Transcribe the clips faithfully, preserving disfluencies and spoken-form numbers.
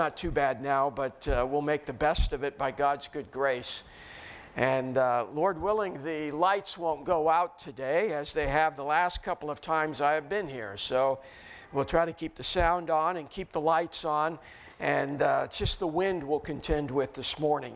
Not too bad now, but uh, we'll make the best of it by God's good grace. And uh, Lord willing, the lights won't go out today as they have the last couple of times I have been here. So we'll try to keep the sound on and keep the lights on. And uh, just the wind we'll contend with this morning.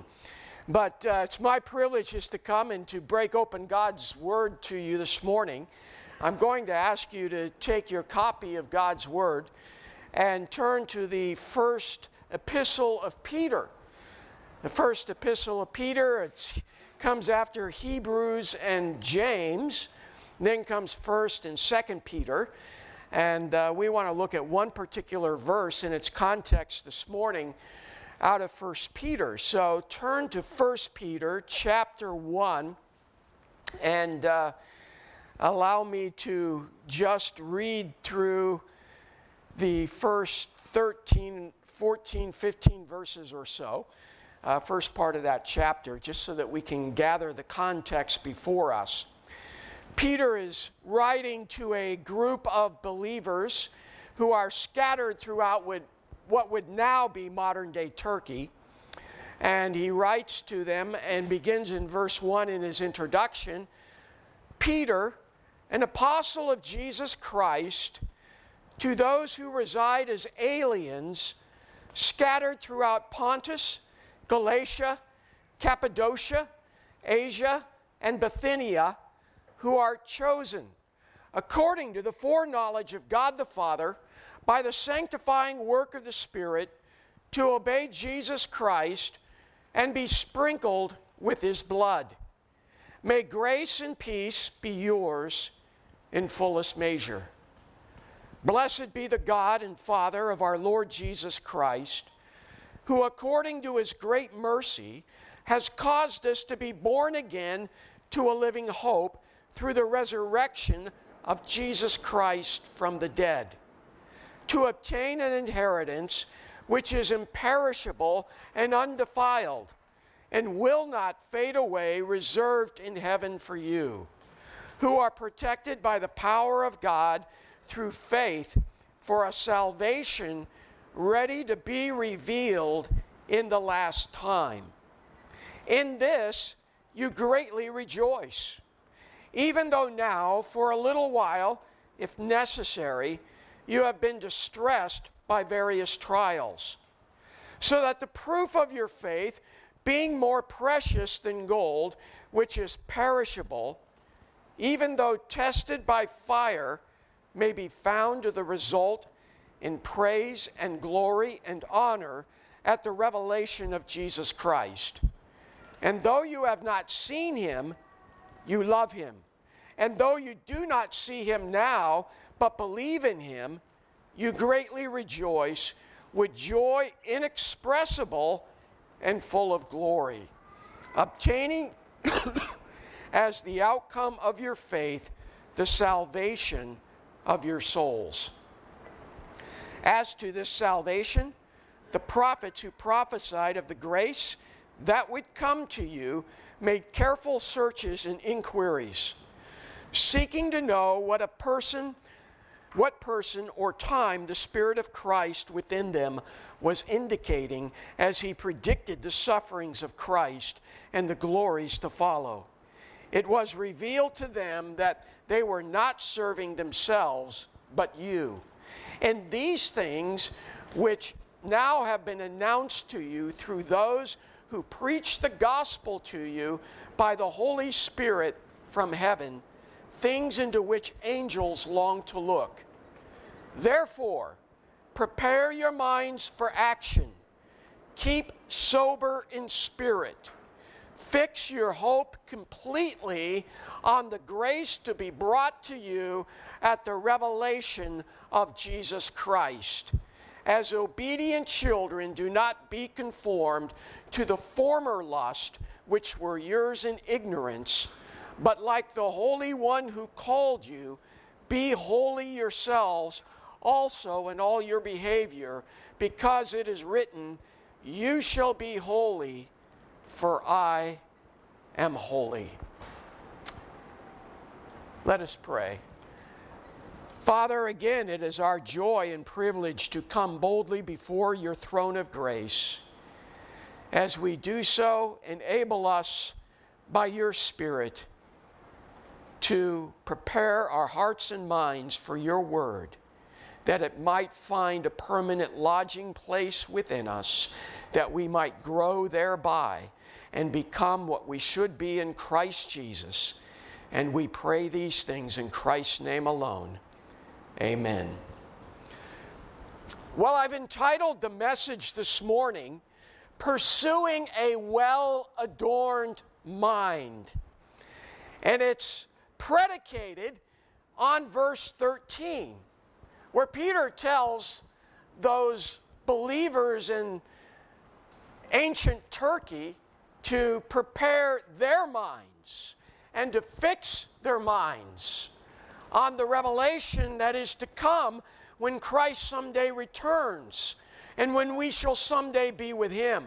But uh, it's my privilege just to come and to break open God's Word to you this morning. I'm going to ask you to take your copy of God's Word and turn to the first epistle of Peter. The first epistle of Peter, it comes after Hebrews and James, then comes first and second Peter. And uh, we want to look at one particular verse in its context this morning out of First Peter. So turn to First Peter chapter one and uh, allow me to just read through the first thirteen, fourteen, fifteen verses or so, uh, first part of that chapter, just so that we can gather the context before us. Peter is writing to a group of believers who are scattered throughout what would now be modern-day Turkey. And he writes to them and begins in verse one in his introduction, Peter, an apostle of Jesus Christ, to those who reside as aliens scattered throughout Pontus, Galatia, Cappadocia, Asia, and Bithynia, who are chosen, according to the foreknowledge of God the Father, by the sanctifying work of the Spirit, to obey Jesus Christ and be sprinkled with His blood. May grace and peace be yours in fullest measure. Blessed be the God and Father of our Lord Jesus Christ, who according to His great mercy has caused us to be born again to a living hope through the resurrection of Jesus Christ from the dead, to obtain an inheritance which is imperishable and undefiled, and will not fade away, reserved in heaven for you, who are protected by the power of God through faith for a salvation ready to be revealed in the last time. In this you greatly rejoice, even though now, for a little while, if necessary, you have been distressed by various trials, so that the proof of your faith, being more precious than gold, which is perishable, even though tested by fire, may be found to the result in praise and glory and honor at the revelation of Jesus Christ. And though you have not seen Him, you love Him. And though you do not see Him now, but believe in Him, you greatly rejoice with joy inexpressible and full of glory, obtaining as the outcome of your faith the salvation of your souls. As to this salvation, the prophets who prophesied of the grace that would come to you made careful searches and inquiries, seeking to know what a person, what person or time the Spirit of Christ within them was indicating as He predicted the sufferings of Christ and the glories to follow. It was revealed to them that they were not serving themselves, but you. And these things which now have been announced to you through those who preach the gospel to you by the Holy Spirit from heaven, things into which angels long to look. Therefore, prepare your minds for action. Keep sober in spirit. Fix your hope completely on the grace to be brought to you at the revelation of Jesus Christ. As obedient children, do not be conformed to the former lust which were yours in ignorance, but like the Holy One who called you, be holy yourselves also in all your behavior, because it is written, you shall be holy, for I am holy. Let us pray. Father, again, it is our joy and privilege to come boldly before your throne of grace. As we do so, enable us by your Spirit to prepare our hearts and minds for your word, that it might find a permanent lodging place within us, that we might grow thereby and become what we should be in Christ Jesus. And we pray these things in Christ's name alone. Amen. Well, I've entitled the message this morning, Pursuing a Well-Adorned Mind. And it's predicated on verse thirteen, where Peter tells those believers in ancient Turkey to prepare their minds and to fix their minds on the revelation that is to come when Christ someday returns and when we shall someday be with him.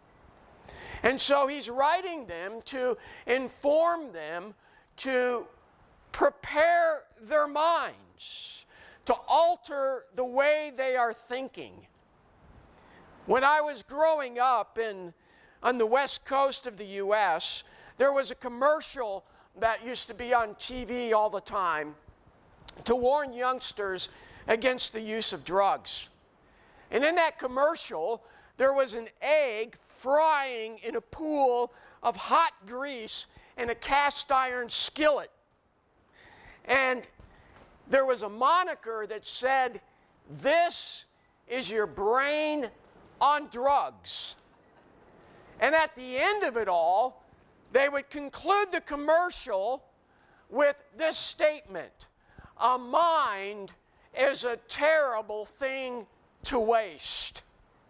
And so he's writing them to inform them to prepare their minds, to alter the way they are thinking. When I was growing up in, on the west coast of the U S, there was a commercial that used to be on T V all the time to warn youngsters against the use of drugs. And in that commercial, there was an egg frying in a pool of hot grease in a cast iron skillet. And there was a moniker that said, "This is your brain on drugs." And at the end of it all, they would conclude the commercial with this statement: "A mind is a terrible thing to waste."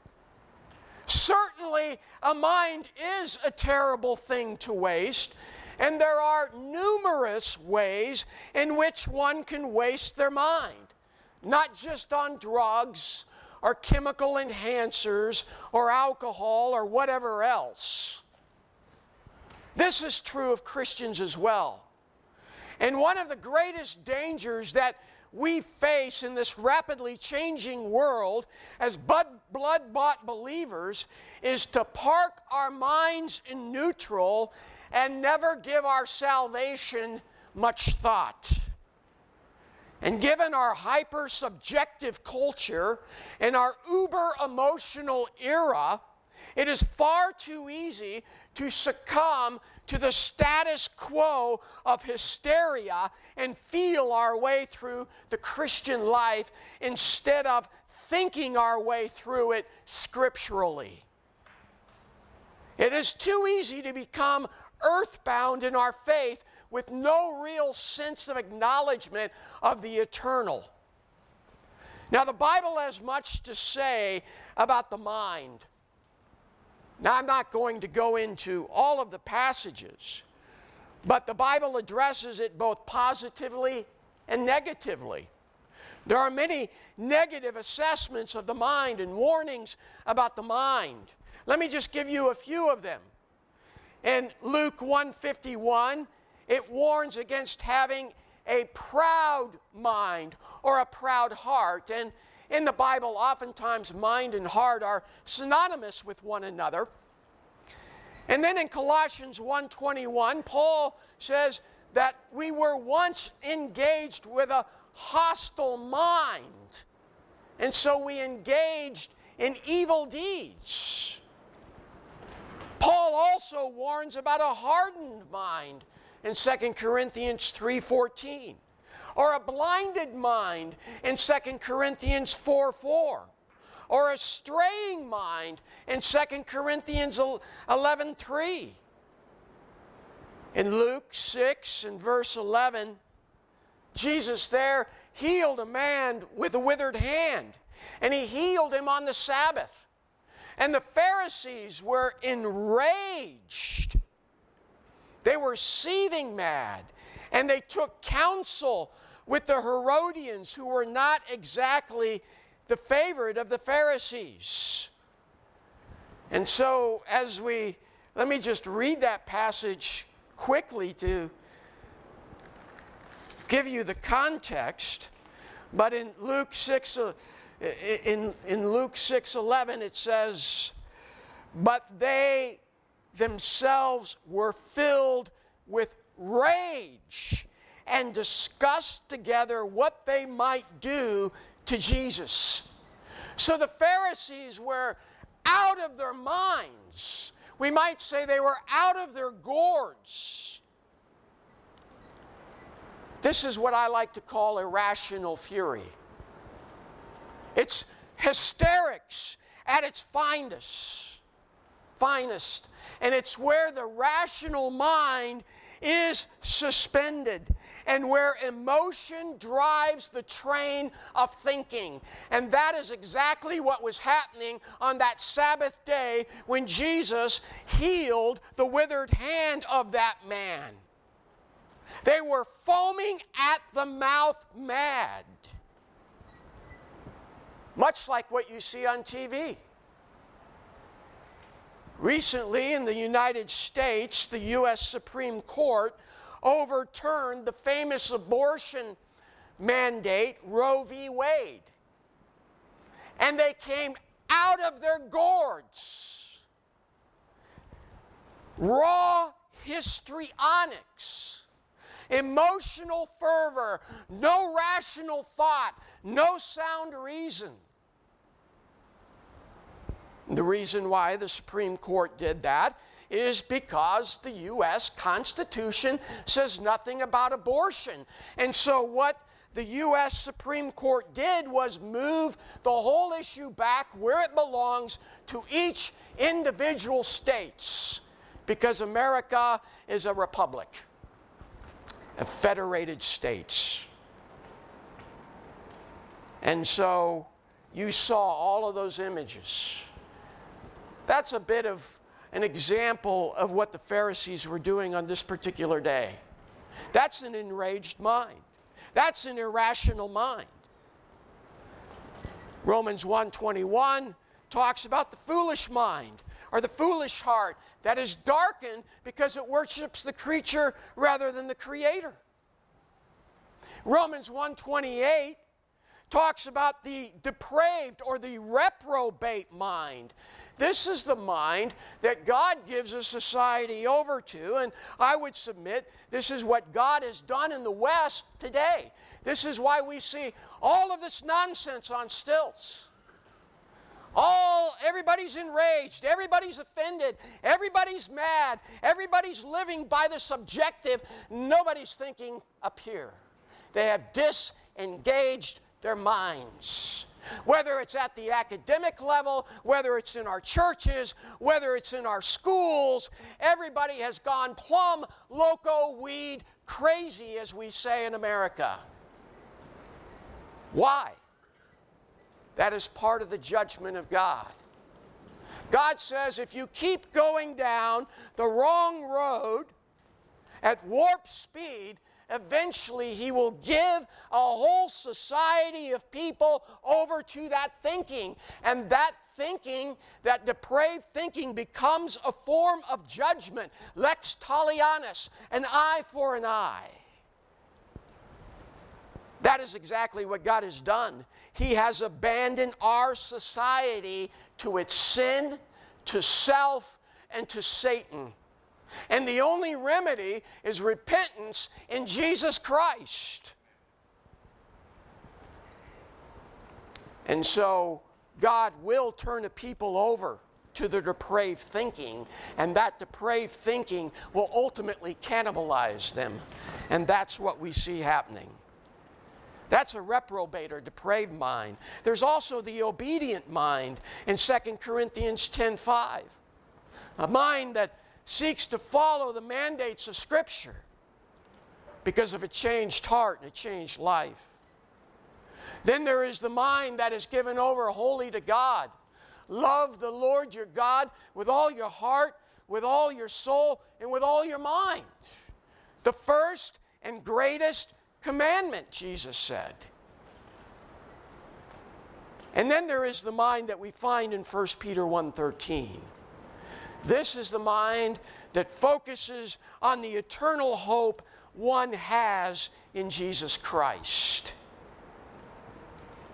Certainly, a mind is a terrible thing to waste, and there are numerous ways in which one can waste their mind, not just on drugs or chemical enhancers or alcohol or whatever else. This is true of Christians as well. And one of the greatest dangers that we face in this rapidly changing world as blood-bought believers is to park our minds in neutral and never give our salvation much thought. And given our hyper-subjective culture and our uber-emotional era, it is far too easy to succumb to the status quo of hysteria and feel our way through the Christian life instead of thinking our way through it scripturally. It is too easy to become earthbound in our faith with no real sense of acknowledgement of the eternal. Now, the Bible has much to say about the mind. Now, I'm not going to go into all of the passages, but the Bible addresses it both positively and negatively. There are many negative assessments of the mind and warnings about the mind. Let me just give you a few of them. In Luke one fifty-one, it warns against having a proud mind or a proud heart. And in the Bible, oftentimes mind and heart are synonymous with one another. And then in Colossians one twenty-one, Paul says that we were once engaged with a hostile mind. And so we engaged in evil deeds. Paul also warns about a hardened mind in Second Corinthians three fourteen, or a blinded mind in Second Corinthians four four, or a straying mind in Second Corinthians eleven three. In Luke six and verse eleven, Jesus there healed a man with a withered hand, and he healed him on the Sabbath. And the Pharisees were enraged. They were seething mad, and they took counsel with the Herodians, who were not exactly the favorite of the Pharisees. And so, as we, let me just read that passage quickly to give you the context. But in Luke six, uh, in, in Luke six eleven, it says, but they themselves were filled with rage and discussed together what they might do to Jesus. So the Pharisees were out of their minds. We might say they were out of their gourds. This is what I like to call irrational fury. It's hysterics at its finest, finest. And it's where the rational mind is suspended and where emotion drives the train of thinking. And that is exactly what was happening on that Sabbath day when Jesus healed the withered hand of that man. They were foaming at the mouth mad. Much like what you see on T V. Recently in the United States, the U S Supreme Court overturned the famous abortion mandate, Roe v. Wade. And they came out of their gourds. Raw histrionics, emotional fervor, no rational thought, no sound reason. The reason why the Supreme Court did that is because the U S Constitution says nothing about abortion. And so what the U S Supreme Court did was move the whole issue back where it belongs to each individual states, because America is a republic, a federated states. And so you saw all of those images. That's a bit of an example of what the Pharisees were doing on this particular day. That's an enraged mind. That's an irrational mind. Romans one twenty-one talks about the foolish mind, or the foolish heart, that is darkened because it worships the creature rather than the Creator. Romans one twenty-eight talks about the depraved or the reprobate mind. This is the mind that God gives a society over to, and I would submit this is what God has done in the West today. This is why we see all of this nonsense on stilts. All, everybody's enraged, everybody's offended, everybody's mad, everybody's living by the subjective, nobody's thinking up here. They have disengaged their minds. Whether it's at the academic level, whether it's in our churches, whether it's in our schools, everybody has gone plumb, loco, weed, crazy, as we say in America. Why? That is part of the judgment of God. God says if you keep going down the wrong road at warp speed, eventually He will give a whole society of people over to that thinking. And that thinking, that depraved thinking, becomes a form of judgment. Lex talionis, an eye for an eye. That is exactly what God has done. He has abandoned our society to its sin, to self, and to Satan. And the only remedy is repentance in Jesus Christ. And so God will turn a people over to their depraved thinking, and that depraved thinking will ultimately cannibalize them. And that's what we see happening. That's a reprobate or depraved mind. There's also the obedient mind in Second Corinthians ten five. A mind that seeks to follow the mandates of Scripture because of a changed heart and a changed life. Then there is the mind that is given over wholly to God. Love the Lord your God with all your heart, with all your soul, and with all your mind. The first and greatest commandment, Jesus said. And then there is the mind that we find in First Peter one thirteen. This is the mind that focuses on the eternal hope one has in Jesus Christ.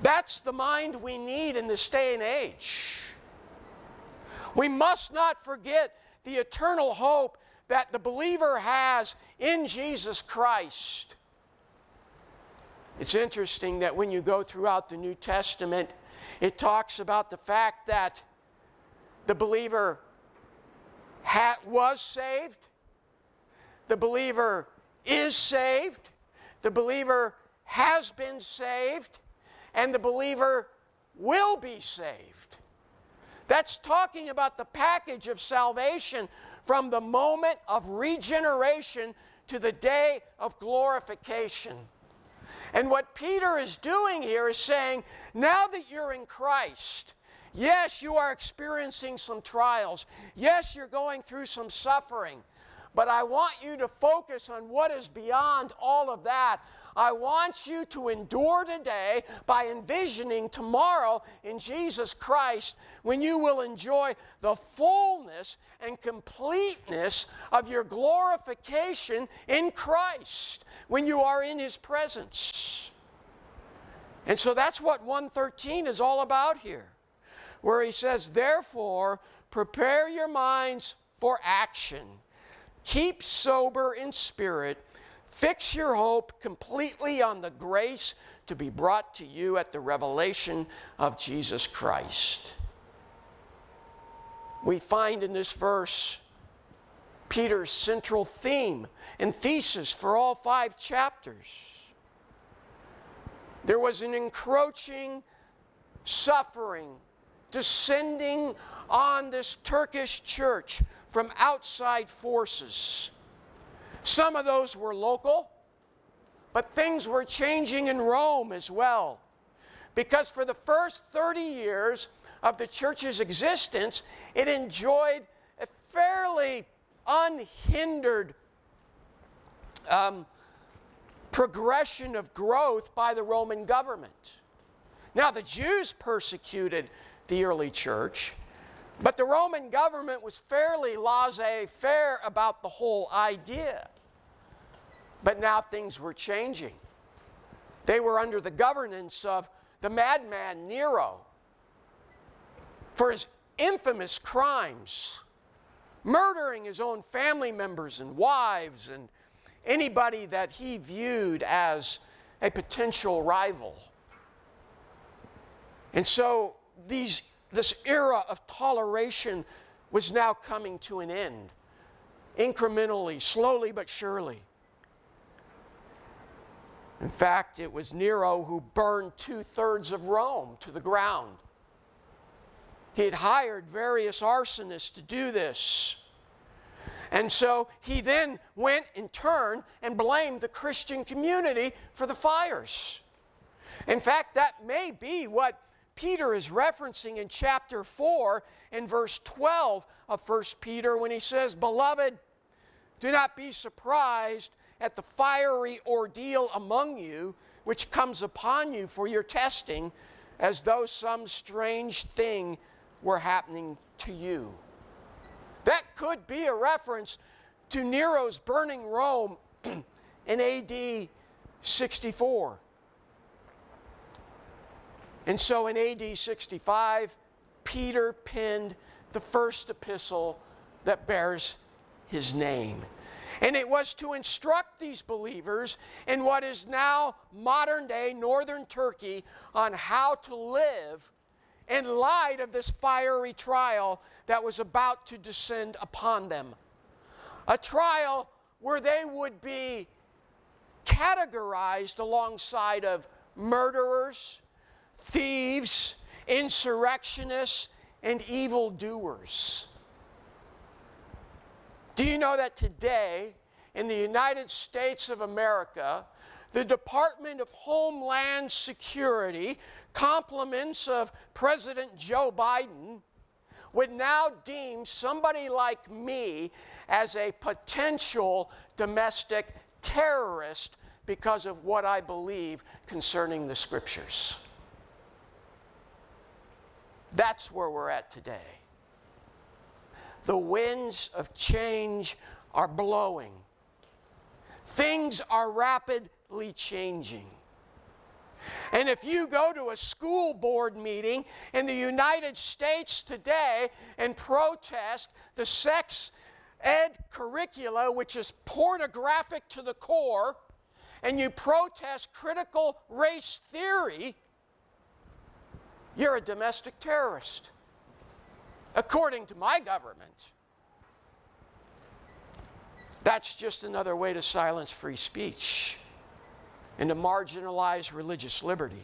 That's the mind we need in this day and age. We must not forget the eternal hope that the believer has in Jesus Christ. It's interesting that when you go throughout the New Testament, it talks about the fact that the believer ha- was saved, the believer is saved, the believer has been saved, and the believer will be saved. That's talking about the package of salvation from the moment of regeneration to the day of glorification. And what Peter is doing here is saying, now that you're in Christ, yes, you are experiencing some trials. Yes, you're going through some suffering. But I want you to focus on what is beyond all of that. I want you to endure today by envisioning tomorrow in Jesus Christ when you will enjoy the fullness and completeness of your glorification in Christ when you are in His presence. And so that's what one thirteen is all about here, where he says, therefore, prepare your minds for action. Keep sober in spirit. Fix your hope completely on the grace to be brought to you at the revelation of Jesus Christ. We find in this verse Peter's central theme and thesis for all five chapters. There was an encroaching suffering descending on this Turkish church from outside forces. Some of those were local, but things were changing in Rome as well. Because for the first thirty years of the church's existence, it enjoyed a fairly unhindered um, progression of growth by the Roman government. Now, the Jews persecuted the early church, but the Roman government was fairly laissez-faire about the whole idea. But now things were changing. They were under the governance of the madman Nero for his infamous crimes, murdering his own family members and wives and anybody that he viewed as a potential rival. And so these, this era of toleration was now coming to an end, incrementally, slowly but surely. In fact, it was Nero who burned two-thirds of Rome to the ground. He had hired various arsonists to do this. And so he then went in turn and blamed the Christian community for the fires. In fact, that may be what Peter is referencing in chapter four and verse twelve of First Peter when he says, "Beloved, do not be surprised at the fiery ordeal among you, which comes upon you for your testing, as though some strange thing were happening to you." That could be a reference to Nero's burning Rome in A D sixty-four. And so in A D sixty-five, Peter penned the first epistle that bears his name. And it was to instruct these believers in what is now modern-day northern Turkey on how to live in light of this fiery trial that was about to descend upon them. A trial where they would be categorized alongside of murderers, thieves, insurrectionists, and evildoers. Do you know that today, in the United States of America, the Department of Homeland Security, compliments of President Joe Biden, would now deem somebody like me as a potential domestic terrorist because of what I believe concerning the Scriptures? That's where we're at today. The winds of change are blowing. Things are rapidly changing. And if you go to a school board meeting in the United States today and protest the sex ed curricula, which is pornographic to the core, and you protest critical race theory, you're a domestic terrorist, according to my government. That's just another way to silence free speech and to marginalize religious liberty.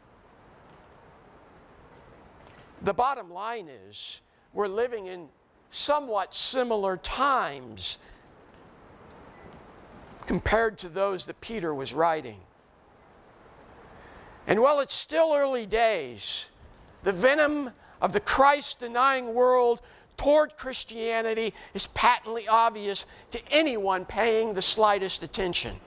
The bottom line is, we're living in somewhat similar times compared to those that Peter was writing. And while it's still early days, the venom of the Christ-denying world toward Christianity is patently obvious to anyone paying the slightest attention.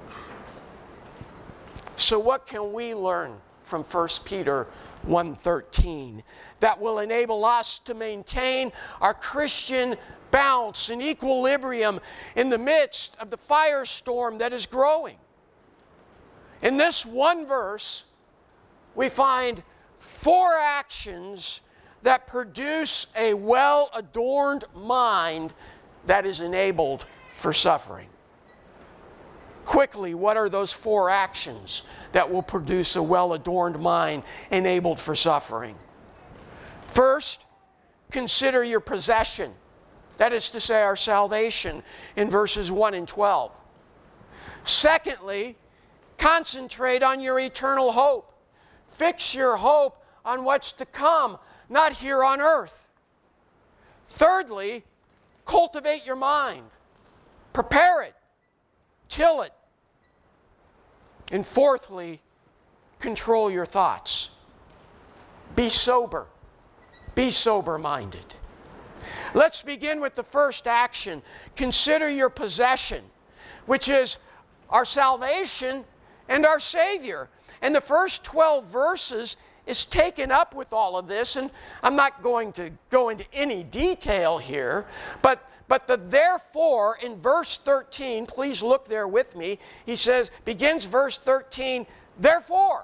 So what can we learn from First Peter one thirteen that will enable us to maintain our Christian balance and equilibrium in the midst of the firestorm that is growing? In this one verse, we find four actions that produce a well-adorned mind that is enabled for suffering. Quickly, what are those four actions that will produce a well-adorned mind enabled for suffering? First, consider your possession. That is to say, our salvation in verses one and twelve. Secondly, concentrate on your eternal hope. Fix your hope on what's to come, not here on earth. Thirdly, cultivate your mind. Prepare it. Till it. And fourthly, control your thoughts. Be sober. Be sober-minded. Let's begin with the first action. Consider your possession, which is our salvation and our Savior. And the first twelve verses is taken up with all of this, and I'm not going to go into any detail here, but But the therefore in verse thirteen, please look there with me. He says, begins verse thirteen, therefore.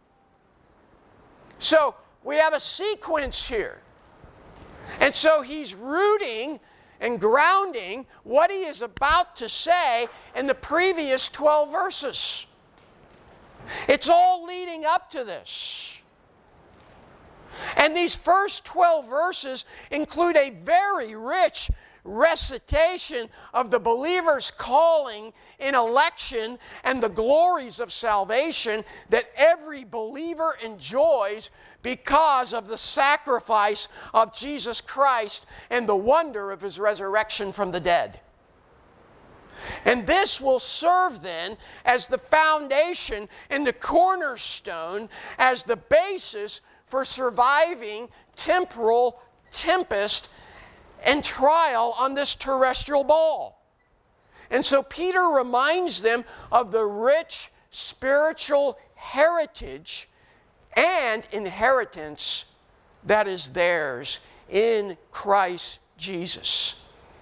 So we have a sequence here. And so he's rooting and grounding what he is about to say in the previous twelve verses. It's all leading up to this. And these first twelve verses include a very rich recitation of the believer's calling in election and the glories of salvation that every believer enjoys because of the sacrifice of Jesus Christ and the wonder of his resurrection from the dead. And this will serve then as the foundation and the cornerstone, as the basis for surviving temporal tempest and trial on this terrestrial ball. And so Peter reminds them of the rich spiritual heritage and inheritance that is theirs in Christ Jesus.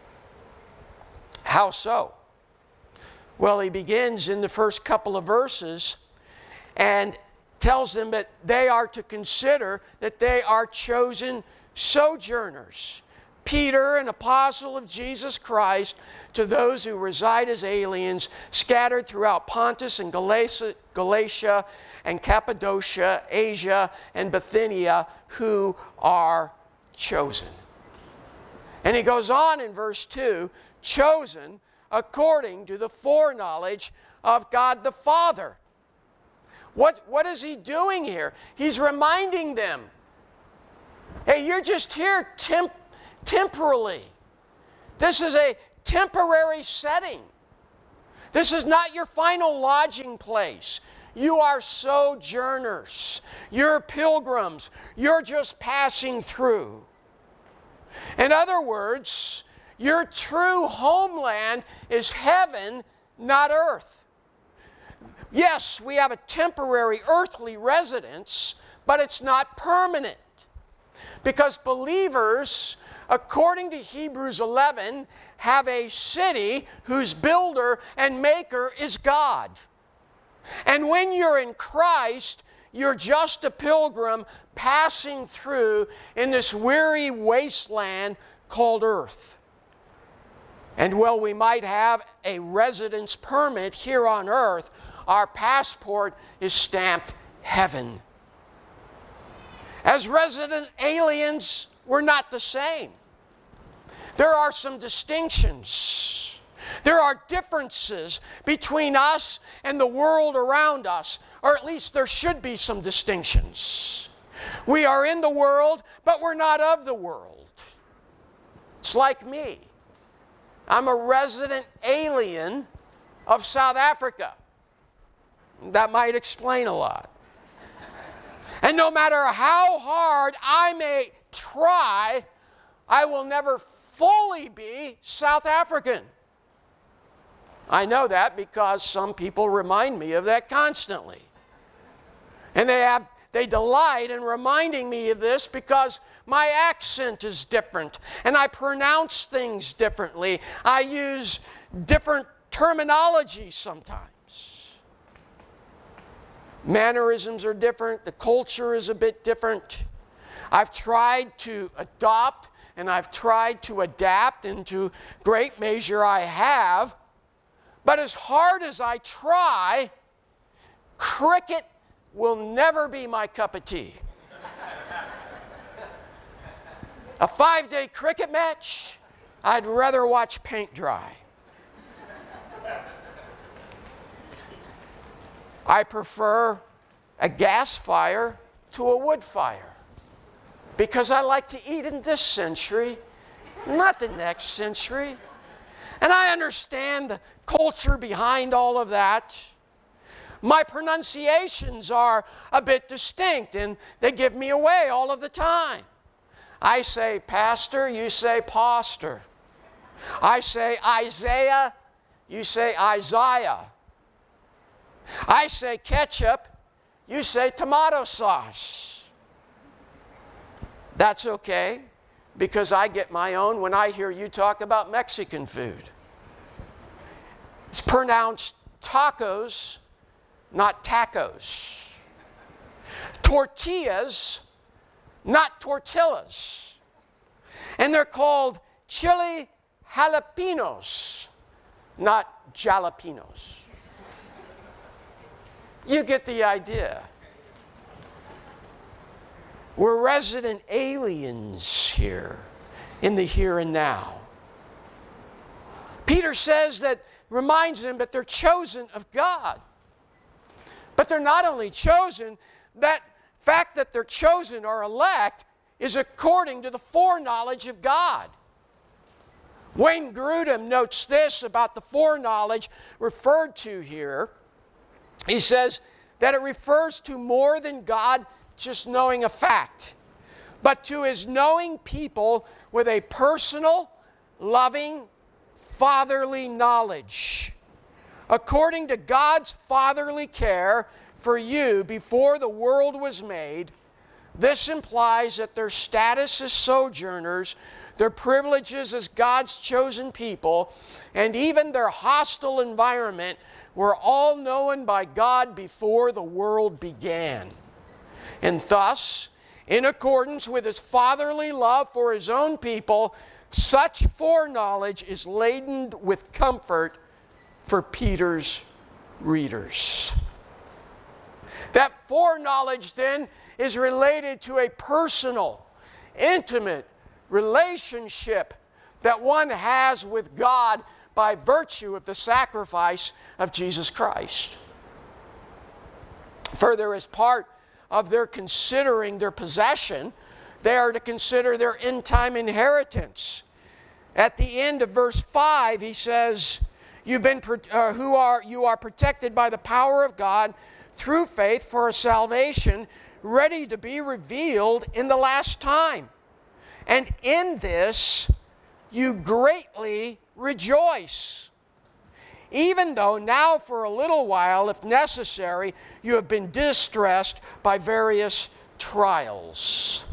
How so? Well, he begins in the first couple of verses and tells them that they are to consider that they are chosen sojourners. Peter, an apostle of Jesus Christ, to those who reside as aliens, scattered throughout Pontus and Galatia, Galatia and Cappadocia, Asia and Bithynia, who are chosen. And he goes on in verse two, chosen according to the foreknowledge of God the Father. What, what is he doing here? He's reminding them, hey, you're just here temp- temporally. This is a temporary setting. This is not your final lodging place. You are sojourners. You're pilgrims. You're just passing through. In other words, your true homeland is heaven, not earth. Yes, we have a temporary earthly residence, but it's not permanent. Because believers, according to Hebrews eleven, have a city whose builder and maker is God. And when you're in Christ, you're just a pilgrim passing through in this weary wasteland called earth. And while we might have a residence permit here on earth, our passport is stamped heaven. As resident aliens, we're not the same. There are some distinctions. There are differences between us and the world around us, or at least there should be some distinctions. We are in the world, but we're not of the world. It's like me. I'm a resident alien of South Africa. That might explain a lot. And no matter how hard I may try, I will never fully be South African. I know that because some people remind me of that constantly. And they have they delight in reminding me of this because my accent is different and I pronounce things differently. I use different terminology sometimes. Mannerisms are different. The culture is a bit different. I've tried to adopt and I've tried to adapt, and to great measure I have. But as hard as I try, cricket will never be my cup of tea. A five-day cricket match, I'd rather watch paint dry. I prefer a gas fire to a wood fire because I like to eat in this century, not the next century. And I understand the culture behind all of that. My pronunciations are a bit distinct and they give me away all of the time. I say pastor, you say pastor. I say Isaiah, you say Isaiah. I say ketchup, you say tomato sauce. That's okay, because I get my own when I hear you talk about Mexican food. It's pronounced tacos, not tacos. Tortillas, not tortillas. And they're called chili jalapenos, not jalapenos. You get the idea. We're resident aliens here in the here and now. Peter says that, reminds them that they're chosen of God. But they're not only chosen, that fact that they're chosen or elect is according to the foreknowledge of God. Wayne Grudem notes this about the foreknowledge referred to here. He says that it refers to more than God just knowing a fact, but to his knowing people with a personal, loving, fatherly knowledge. According to God's fatherly care for you before the world was made, this implies that their status as sojourners, their privileges as God's chosen people, and even their hostile environment were all known by God before the world began. And thus, in accordance with his fatherly love for his own people, such foreknowledge is laden with comfort for Peter's readers. That foreknowledge then is related to a personal, intimate relationship that one has with God by virtue of the sacrifice of Jesus Christ. Further, as part of their considering their possession, they are to consider their end-time inheritance. At the end of verse five, he says, You've been, uh, who are, you are protected by the power of God through faith for a salvation ready to be revealed in the last time. And in this you greatly rejoice, even though now for a little while, if necessary, you have been distressed by various trials.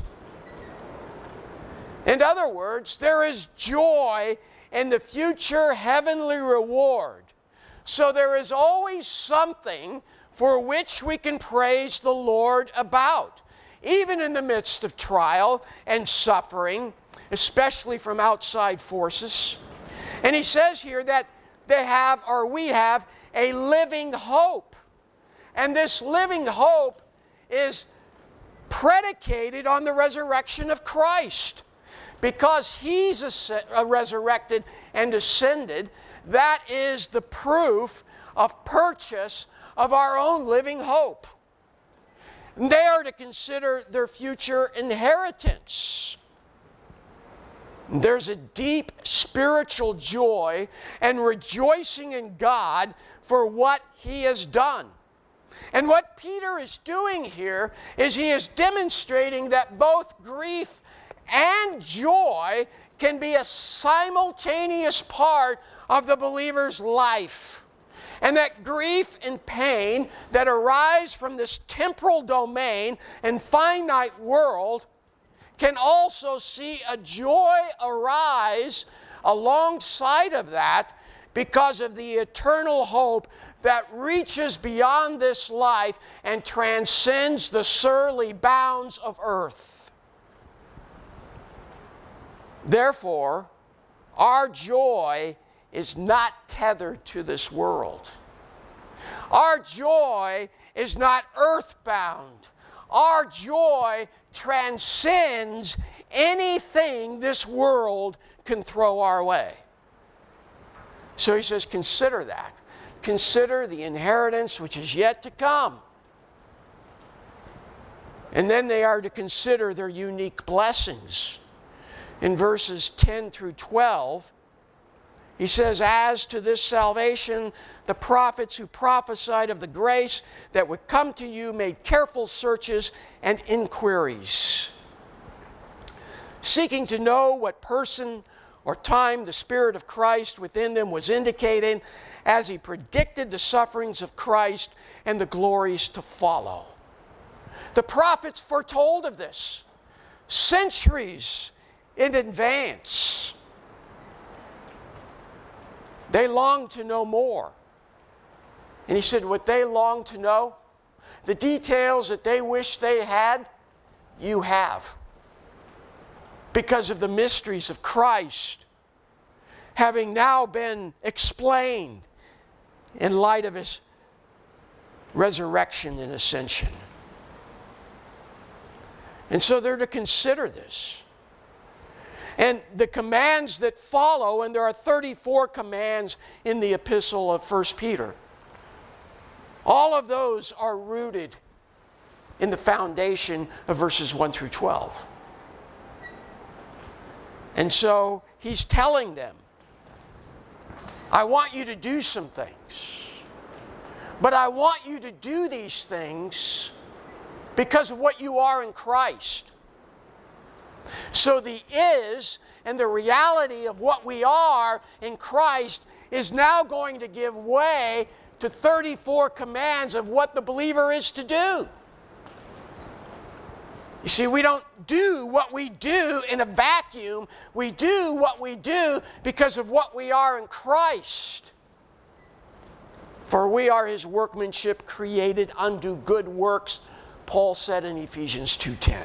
In other words, there is joy in the future heavenly reward. So there is always something for which we can praise the Lord about, even in the midst of trial and suffering, especially from outside forces. And he says here that they have, or we have, a living hope. And this living hope is predicated on the resurrection of Christ. Because he's resurrected and ascended, that is the proof of purchase of our own living hope. They are to consider their future inheritance. There's a deep spiritual joy and rejoicing in God for what he has done. And what Peter is doing here is he is demonstrating that both grief and joy can be a simultaneous part of the believer's life. And that grief and pain that arise from this temporal domain and finite world can also see a joy arise alongside of that because of the eternal hope that reaches beyond this life and transcends the surly bounds of earth. Therefore, our joy is not tethered to this world. Our joy is not earthbound. Our joy transcends anything this world can throw our way. So he says, consider that. Consider the inheritance which is yet to come. And then they are to consider their unique blessings. In verses ten through twelve, he says, as to this salvation, the prophets who prophesied of the grace that would come to you made careful searches and inquiries, seeking to know what person or time the Spirit of Christ within them was indicating as he predicted the sufferings of Christ and the glories to follow. The prophets foretold of this centuries in advance. They longed to know more. And he said, what they longed to know, the details that they wish they had, you have. Because of the mysteries of Christ having now been explained in light of his resurrection and ascension. And so they're to consider this. And the commands that follow, and there are thirty-four commands in the epistle of First Peter, all of those are rooted in the foundation of verses one through twelve. And so he's telling them, I want you to do some things, but I want you to do these things because of what you are in Christ. So the is and the reality of what we are in Christ is now going to give way to thirty-four commands of what the believer is to do. You see, we don't do what we do in a vacuum. We do what we do because of what we are in Christ. For we are his workmanship created unto good works, Paul said in Ephesians two ten.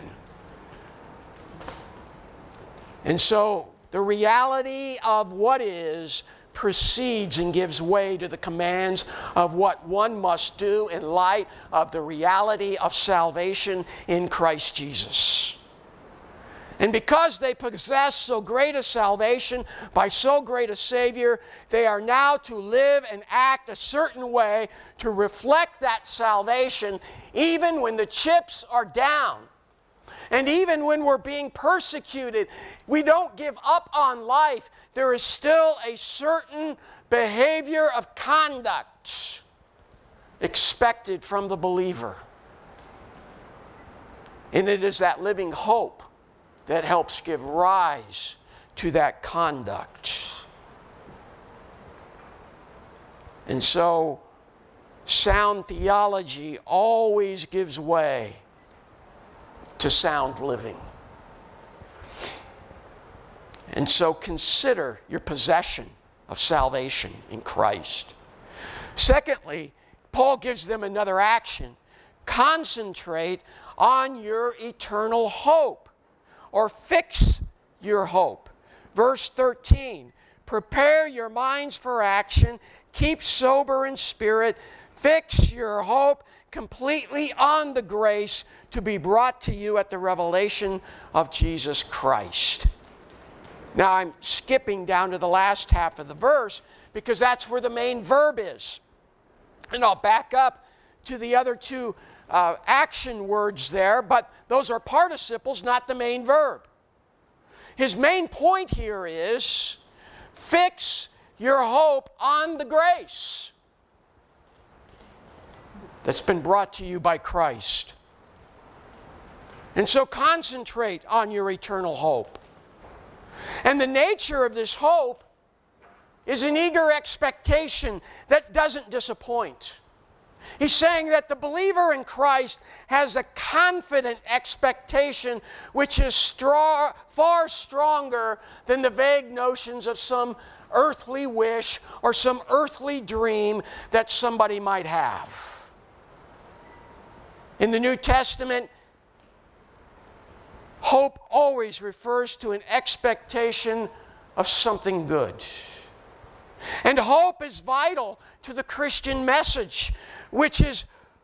And so the reality of what is precedes and gives way to the commands of what one must do in light of the reality of salvation in Christ Jesus. And because they possess so great a salvation by so great a Savior, they are now to live and act a certain way to reflect that salvation even when the chips are down. And even when we're being persecuted, we don't give up on life. There is still a certain behavior of conduct expected from the believer. And it is that living hope that helps give rise to that conduct. And so, sound theology always gives way to sound living. And so consider your possession of salvation in Christ. Secondly, Paul gives them another action. Concentrate on your eternal hope, or fix your hope. Verse thirteen, prepare your minds for action, keep sober in spirit, fix your hope completely on the grace to be brought to you at the revelation of Jesus Christ. Now I'm skipping down to the last half of the verse because that's where the main verb is. And I'll back up to the other two uh, action words there, but those are participles, not the main verb. His main point here is fix your hope on the grace that's been brought to you by Christ. And so concentrate on your eternal hope. And the nature of this hope is an eager expectation that doesn't disappoint. He's saying that the believer in Christ has a confident expectation which is straw, far stronger than the vague notions of some earthly wish or some earthly dream that somebody might have. In the New Testament, hope always refers to an expectation of something good. And hope is vital to the Christian message, which is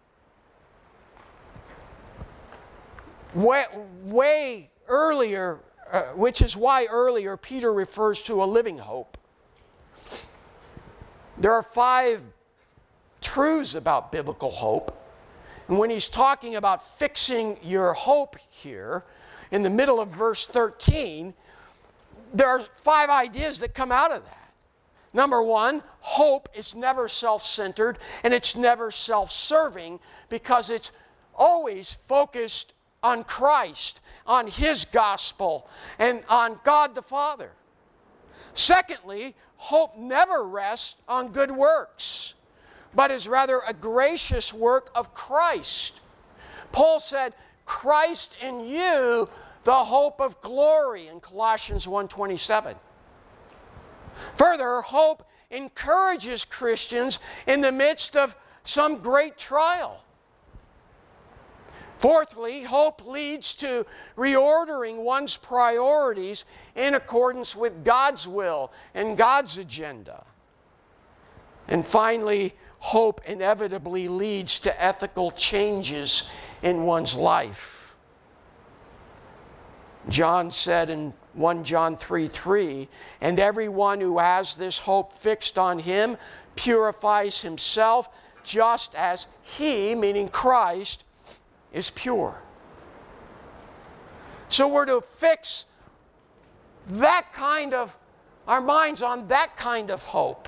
way, way earlier, uh, which is why earlier Peter refers to a living hope. There are five truths about biblical hope. And when he's talking about fixing your hope here, in the middle of verse thirteen, there are five ideas that come out of that. Number one, hope is never self-centered and it's never self-serving because it's always focused on Christ, on His gospel, and on God the Father. Secondly, hope never rests on good works, but is rather a gracious work of Christ. Paul said, Christ in you, the hope of glory, in Colossians one twenty-seven. Further, hope encourages Christians in the midst of some great trial. Fourthly, hope leads to reordering one's priorities in accordance with God's will and God's agenda. And finally, hope inevitably leads to ethical changes in one's life. John said in First John three three, and everyone who has this hope fixed on Him purifies himself just as He, meaning Christ, is pure. So we're to fix that kind of, our minds on that kind of hope.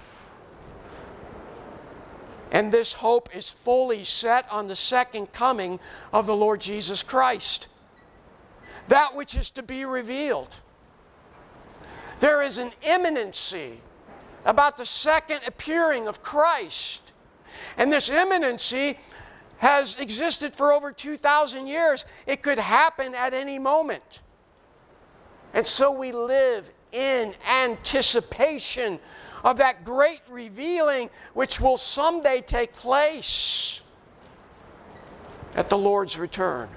And this hope is fully set on the second coming of the Lord Jesus Christ. That which is to be revealed. There is an imminency about the second appearing of Christ. And this imminency has existed for over two thousand years. It could happen at any moment. And so we live in anticipation of that great revealing which will someday take place at the Lord's return.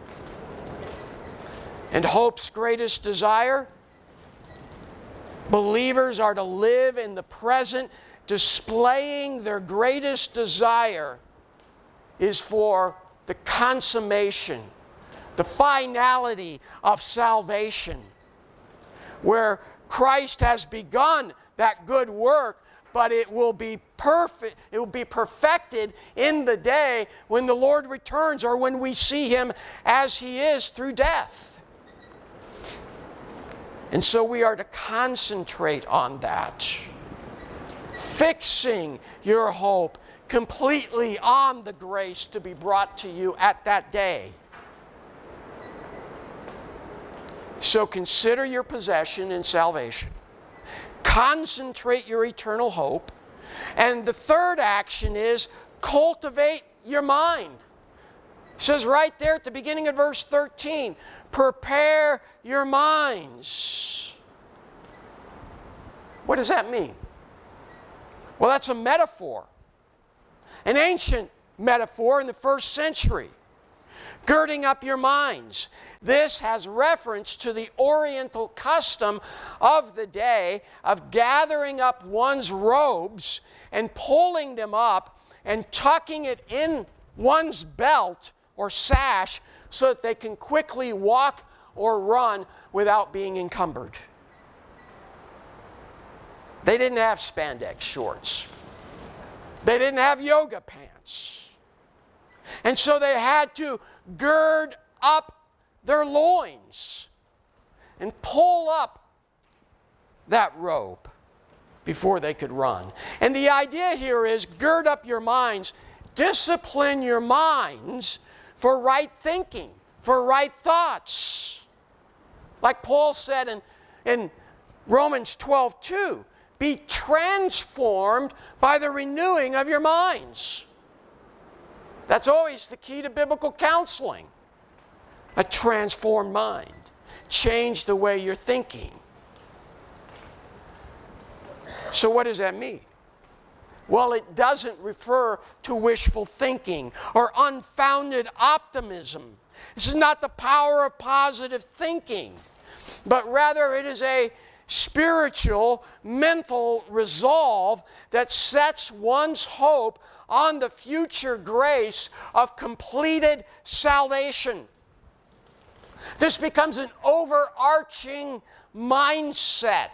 And hope's greatest desire, believers are to live in the present, displaying their greatest desire is for the consummation, the finality of salvation, where Christ has begun that good work, but it will be perfect, it will be perfected in the day when the Lord returns or when we see Him as He is through death. And so we are to concentrate on that, fixing your hope completely on the grace to be brought to you at that day. So consider your possession in salvation. Concentrate your eternal hope. And the third action is cultivate your mind. It says right there at the beginning of verse thirteen, prepare your minds. What does that mean? Well, that's a metaphor. an ancient metaphor in the first century. Girding up your minds. This has reference to the Oriental custom of the day of gathering up one's robes and pulling them up and tucking it in one's belt or sash so that they can quickly walk or run without being encumbered. They didn't have spandex shorts. They didn't have yoga pants. And so they had to gird up their loins and pull up that robe before they could run. And the idea here is gird up your minds, discipline your minds for right thinking, for right thoughts. Like Paul said in, in Romans twelve two, be transformed by the renewing of your minds. That's always the key to biblical counseling. A transformed mind. Change the way you're thinking. So what does that mean? Well, it doesn't refer to wishful thinking or unfounded optimism. This is not the power of positive thinking, but rather it is a spiritual, mental resolve that sets one's hope on the future grace of completed salvation. This becomes an overarching mindset,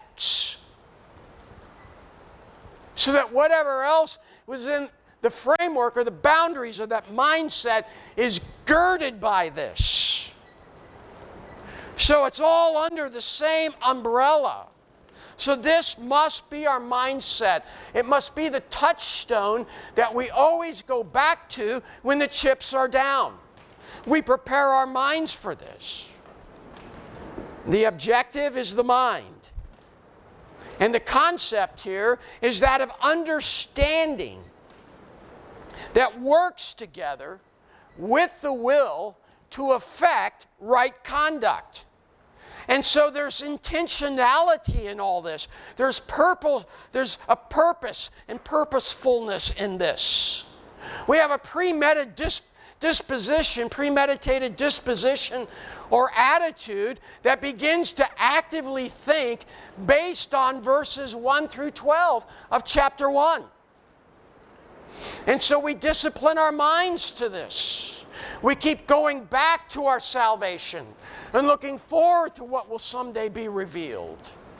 so that whatever else was in the framework or the boundaries of that mindset is girded by this. So it's all under the same umbrella. So this must be our mindset. It must be the touchstone that we always go back to when the chips are down. We prepare our minds for this. The objective is the mind. And the concept here is that of understanding that works together with the will to effect right conduct. And so there's intentionality in all this. There's purpose, there's a purpose and purposefulness in this. We have a premeditated dis- disposition, premeditated disposition or attitude that begins to actively think based on verses one through twelve of chapter one. And so we discipline our minds to this. We keep going back to our salvation and looking forward to what will someday be revealed.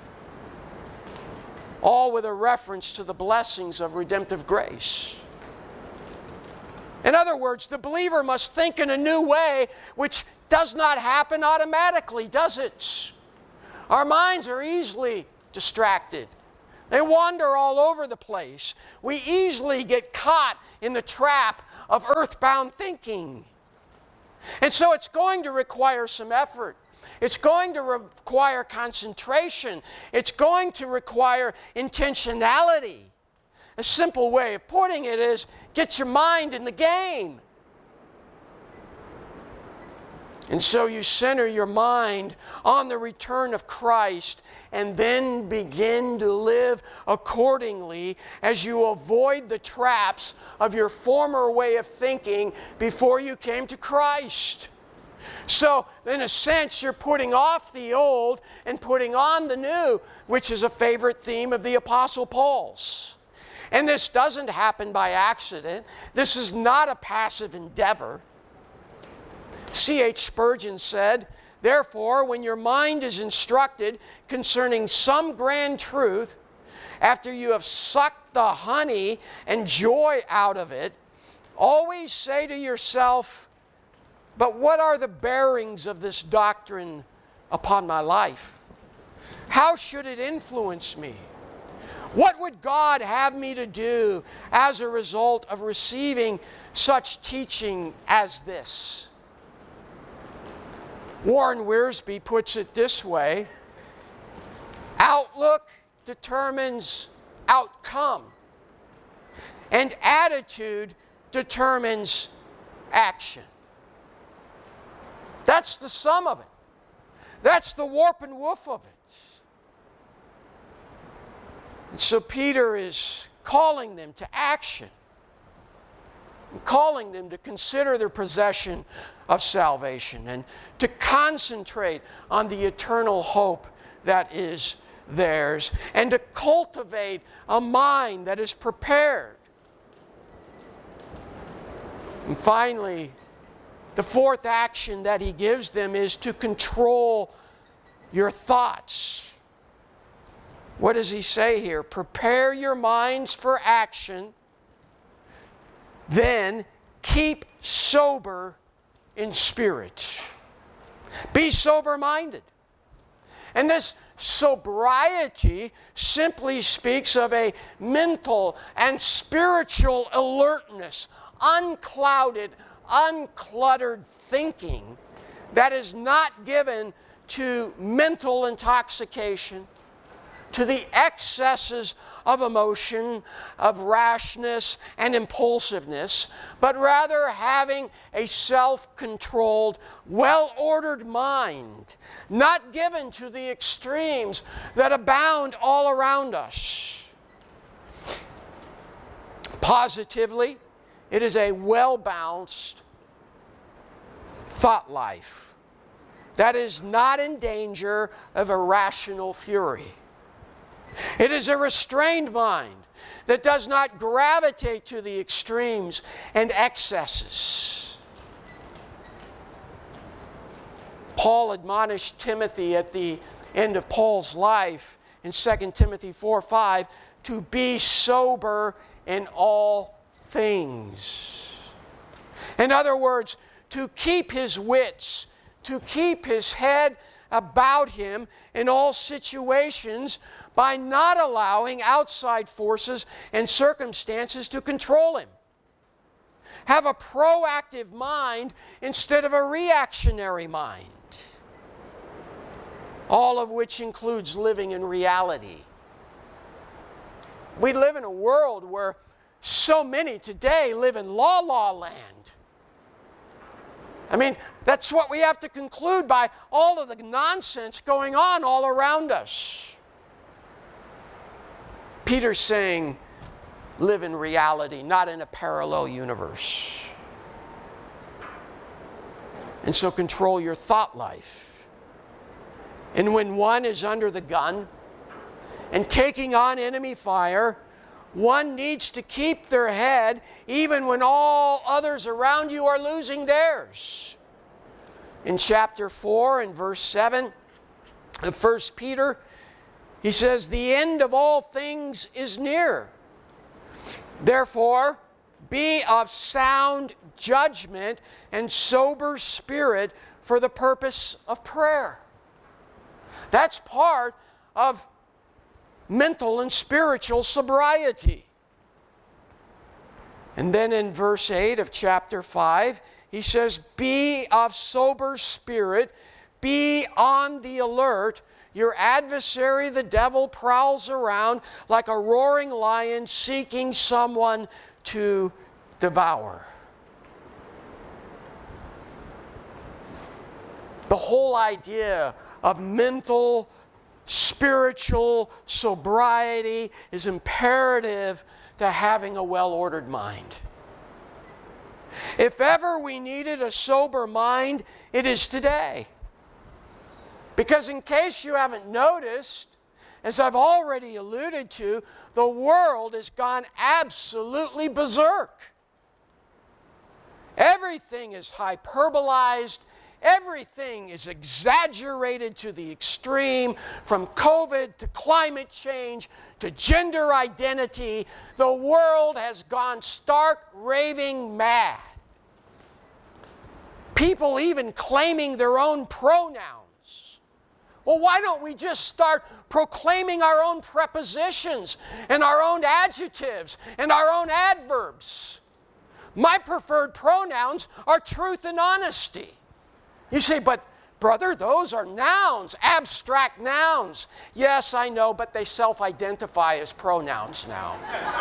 All with a reference to the blessings of redemptive grace. In other words, the believer must think in a new way, which does not happen automatically, does it? Our minds are easily distracted. They wander all over the place. We easily get caught in the trap of earthbound thinking. And so it's going to require some effort. It's going to require concentration. It's going to require intentionality. A simple way of putting it is, get your mind in the game. And so you center your mind on the return of Christ and then begin to live accordingly as you avoid the traps of your former way of thinking before you came to Christ. So, in a sense, you're putting off the old and putting on the new, which is a favorite theme of the Apostle Paul's. And this doesn't happen by accident. This is not a passive endeavor. C H Spurgeon said, therefore, when your mind is instructed concerning some grand truth, after you have sucked the honey and joy out of it, always say to yourself, but what are the bearings of this doctrine upon my life? How should it influence me? What would God have me to do as a result of receiving such teaching as this? Warren Wiersbe puts it this way: outlook determines outcome, and attitude determines action. That's the sum of it. That's the warp and woof of it. And so Peter is calling them to action. calling them to consider their possession of salvation and to concentrate on the eternal hope that is theirs and to cultivate a mind that is prepared. And finally, the fourth action that he gives them is to control your thoughts. What does he say here? Prepare your minds for action, then keep sober in spirit. Be sober-minded. And this sobriety simply speaks of a mental and spiritual alertness, unclouded, uncluttered thinking that is not given to mental intoxication, to the excesses of emotion, of rashness and impulsiveness, but rather having a self-controlled, well-ordered mind, not given to the extremes that abound all around us. Positively, it is a well-balanced thought life that is not in danger of irrational fury. It is a restrained mind that does not gravitate to the extremes and excesses. Paul admonished Timothy at the end of Paul's life in Second Timothy four five to be sober in all things. In other words, to keep his wits, to keep his head about him in all situations by not allowing outside forces and circumstances to control him. Have a proactive mind instead of a reactionary mind. All of which includes living in reality. We live in a world where so many today live in la la land. I mean, that's what we have to conclude by all of the nonsense going on all around us. Peter's saying, live in reality, not in a parallel universe. And so control your thought life. And when one is under the gun and taking on enemy fire, one needs to keep their head even when all others around you are losing theirs. In chapter four and verse seven of First Peter, he says, the end of all things is near. Therefore, be of sound judgment and sober spirit for the purpose of prayer. That's part of mental and spiritual sobriety. And then in verse eight of chapter five, he says, be of sober spirit, be on the alert. Your adversary, the devil, prowls around like a roaring lion seeking someone to devour. The whole idea of mental, spiritual sobriety is imperative to having a well-ordered mind. If ever we needed a sober mind, it is today. Because in case you haven't noticed, as I've already alluded to, the world has gone absolutely berserk. Everything is hyperbolized. Everything is exaggerated to the extreme, from COVID to climate change to gender identity. The world has gone stark raving mad. People even claiming their own pronouns. Well, why don't we just start proclaiming our own prepositions and our own adjectives and our own adverbs? My preferred pronouns are truth and honesty. You say, but brother, those are nouns, abstract nouns. Yes, I know, but they self-identify as pronouns now.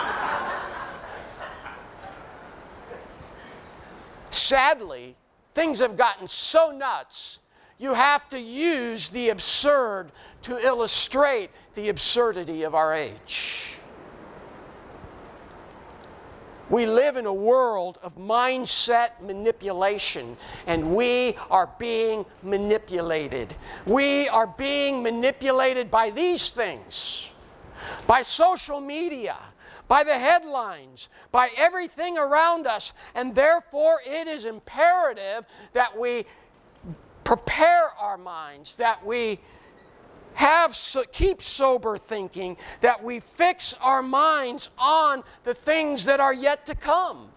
Sadly, things have gotten so nuts, you have to use the absurd to illustrate the absurdity of our age. We live in a world of mindset manipulation, and we are being manipulated. We are being manipulated by these things, by social media, by the headlines, by everything around us, and therefore it is imperative that we prepare our minds, that we have so, keep sober thinking, that we fix our minds on the things that are yet to come.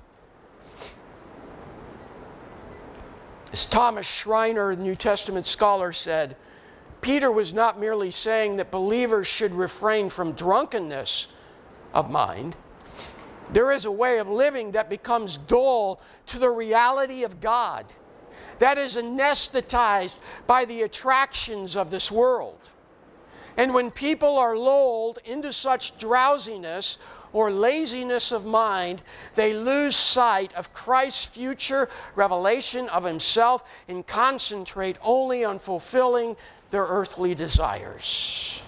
As Thomas Schreiner, the New Testament scholar, said, Peter was not merely saying that believers should refrain from drunkenness of mind. There is a way of living that becomes dull to the reality of God, that is anesthetized by the attractions of this world. And when people are lulled into such drowsiness or laziness of mind, they lose sight of Christ's future revelation of Himself and concentrate only on fulfilling their earthly desires.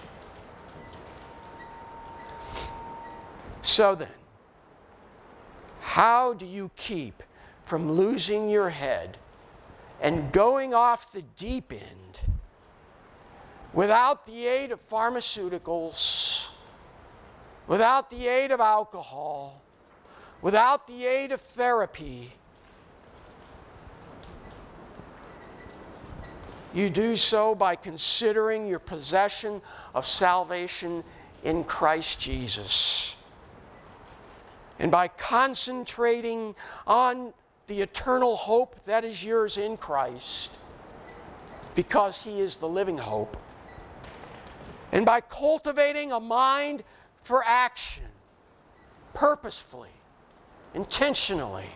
So then, how do you keep from losing your head and going off the deep end without the aid of pharmaceuticals, without the aid of alcohol, without the aid of therapy? You do so by considering your possession of salvation in Christ Jesus, and by concentrating on the eternal hope that is yours in Christ, because He is the living hope, and by cultivating a mind for action, purposefully, intentionally,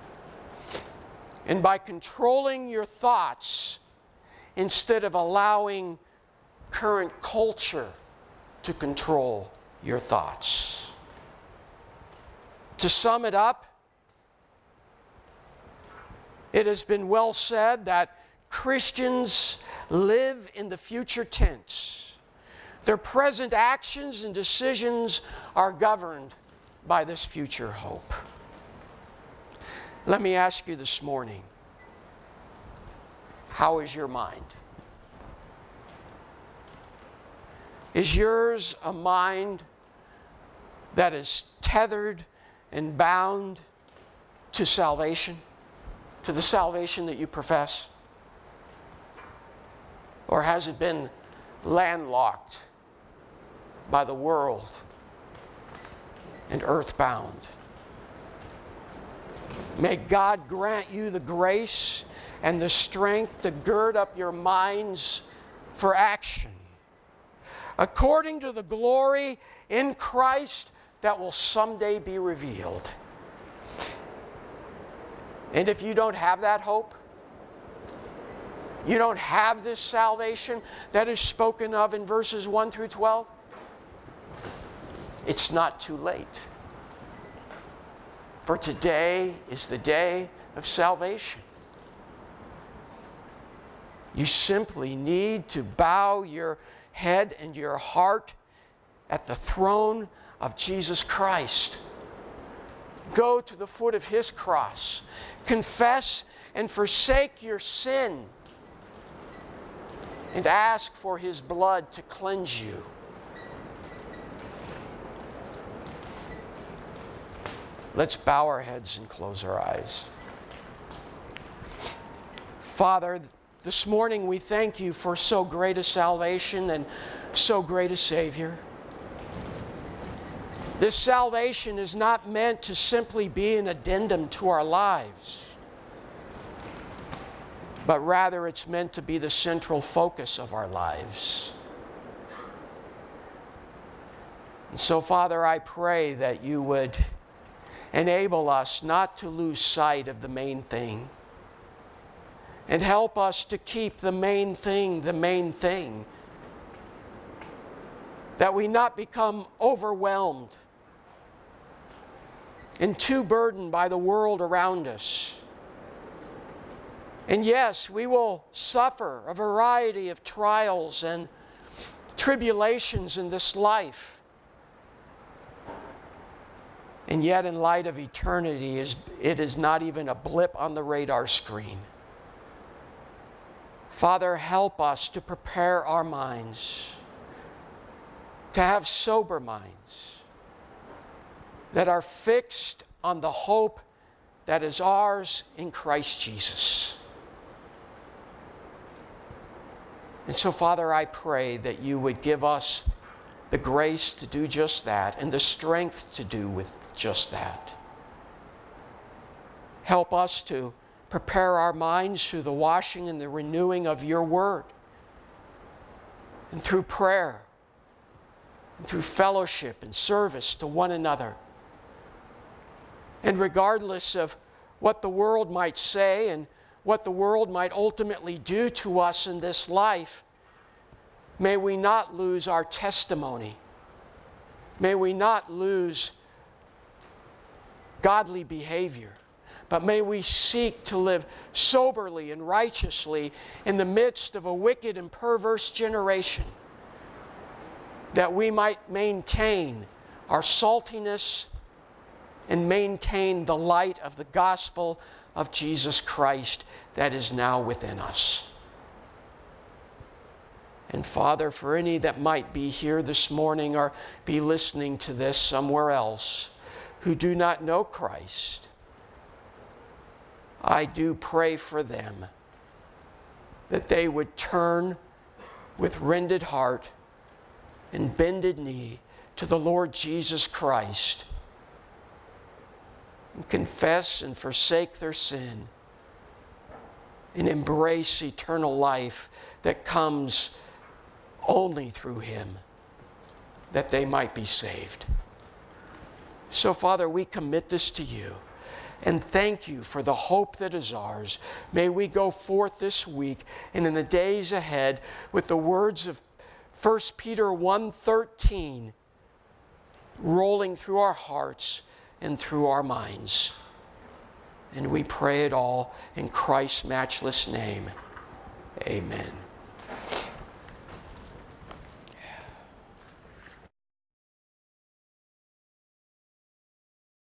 and by controlling your thoughts instead of allowing current culture to control your thoughts. To sum it up, it has been well said that Christians live in the future tense. Their present actions and decisions are governed by this future hope. Let me ask you this morning, how is your mind? Is yours a mind that is tethered and bound to salvation, to the salvation that you profess? Or has it been landlocked by the world and earthbound? May God grant you the grace and the strength to gird up your minds for action, according to the glory in Christ that will someday be revealed. And if you don't have that hope, you don't have this salvation that is spoken of in verses one through twelve, it's not too late. For today is the day of salvation. You simply need to bow your head and your heart at the throne of Jesus Christ. Go to the foot of His cross. Confess and forsake your sin. And ask for His blood to cleanse you. Let's bow our heads and close our eyes. Father, this morning we thank You for so great a salvation and so great a Savior. This salvation is not meant to simply be an addendum to our lives, but rather it's meant to be the central focus of our lives. And so, Father, I pray that You would enable us not to lose sight of the main thing, and help us to keep the main thing the main thing, that we not become overwhelmed and too burdened by the world around us. And yes, we will suffer a variety of trials and tribulations in this life. And yet, in light of eternity, it is not even a blip on the radar screen. Father, help us to prepare our minds, to have sober minds that are fixed on the hope that is ours in Christ Jesus. And so, Father, I pray that you would give us the grace to do just that and the strength to do with just that. Help us to prepare our minds through the washing and the renewing of your word, and through prayer, and through fellowship and service to one another. And regardless of what the world might say and what the world might ultimately do to us in this life, may we not lose our testimony. May we not lose godly behavior, but may we seek to live soberly and righteously in the midst of a wicked and perverse generation, that we might maintain our saltiness and maintain the light of the gospel of Jesus Christ that is now within us. And Father, for any that might be here this morning or be listening to this somewhere else who do not know Christ, I do pray for them that they would turn with rended heart and bended knee to the Lord Jesus Christ and confess and forsake their sin and embrace eternal life that comes only through him, that they might be saved. So, Father, we commit this to you and thank you for the hope that is ours. May we go forth this week and in the days ahead with the words of First Peter one thirteen rolling through our hearts and through our minds. And we pray it all in Christ's matchless name. Amen.